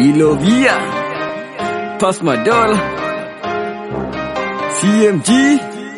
Ilovia, Pass my dollar, CMG.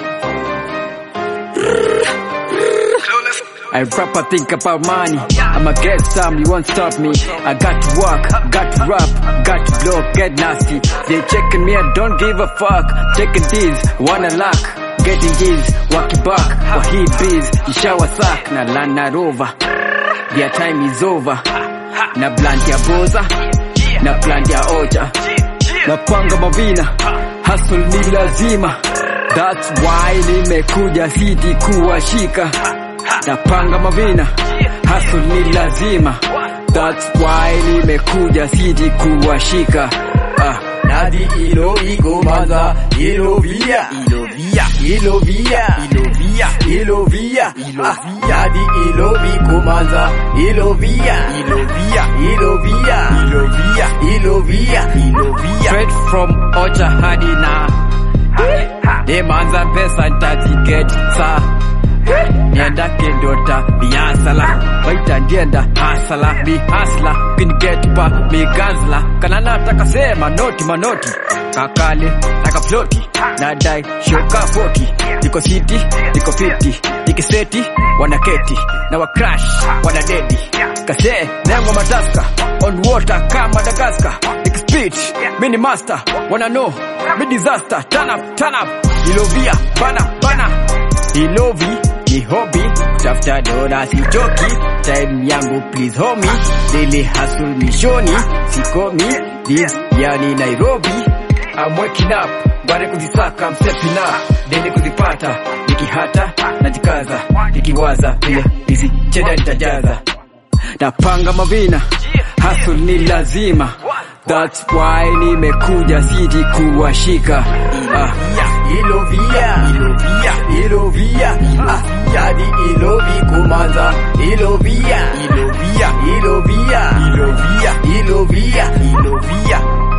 I rap, I think about money. I'ma get some, you won't stop me. I got to work, got to rap, got to blow, get nasty. They checking me, I don't give a fuck. Checking these, wanna luck. Getting these, walking back. Wahid bees, ishawa sack. Na Lana Rover, their time is over. Na blunt ya boza, na plant ya oja. Na panga mavina, hustle ni lazima. That's why nimekuja city kuwashika. Napanga mavina, hustle ni lazima. That's why nimekuja city kuwashika. Nadi ilo ikomaza, Ilovia, Ilovia, Ilovia, Ilovia, Ilovia, Ilovia. Nadi ilo ikomaza, Ilovia, Ilovia, Ilovia, Ilovia, Ilovia, Ilovia. Straight from Ocha hadi na demanza pesa ntaziget sa nienda kendota biasala baita ndienda hasala bi hasla can get pa mi gazla kana nataka sema noti manoti kakale taka floti na dai shoka 40 niko city niko 50 nikiseti wanaketi na wa crash wana dedi kase nengo mataska on water kama Madagascar niko speed mini master wanna know me disaster turn up Ilovia bana Ilovi ni hobby tafuta dola sichoki time yangu please homie daily hustle mishoni sikomi this yani Nairobi I'm waking up bado kuzisaka I'm stepping up daily kuzipata nikihata najikaza nikiwaza vile hizi cheda nitajaza napanga mavina hustle ni lazima. That's why nimekuja city kuwashika. Ilovia, Ilovia, Ilovia, Yadi Ilovi kumanza, Ilovia, Ilovia, Ilovia, Ilovia, Ilovia, Ilovia.